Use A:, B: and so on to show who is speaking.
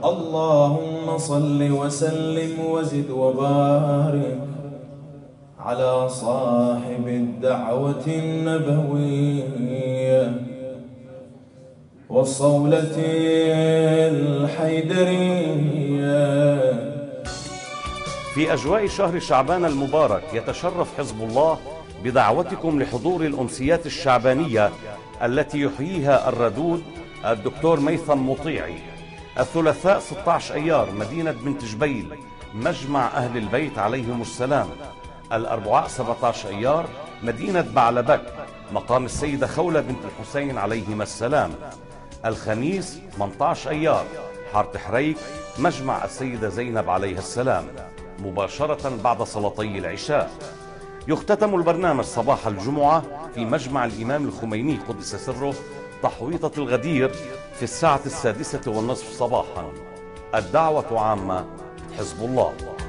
A: اللهم صل وسلم وزد وبارك على صاحب الدعوة النبوية والصولة الحيدرية.
B: في أجواء شهر شعبان المبارك يتشرف حزب الله بدعوتكم لحضور الأمسيات الشعبانية التي يحييها الردود الدكتور ميثم مطيعي الثلاثاء 16 أيار مدينة بنت جبيل مجمع أهل البيت عليهم السلام، الأربعاء 17 أيار مدينة بعلبك مقام السيدة خولة بنت الحسين عليهما السلام، الخميس 18 أيار حارة حريك مجمع السيدة زينب عليها السلام مباشرة بعد صلاتي العشاء. يختتم البرنامج صباح الجمعة في مجمع الإمام الخميني قدس سره تحويطة الغدير في الساعة 6:30 صباحا. الدعوة عامة، حزب الله.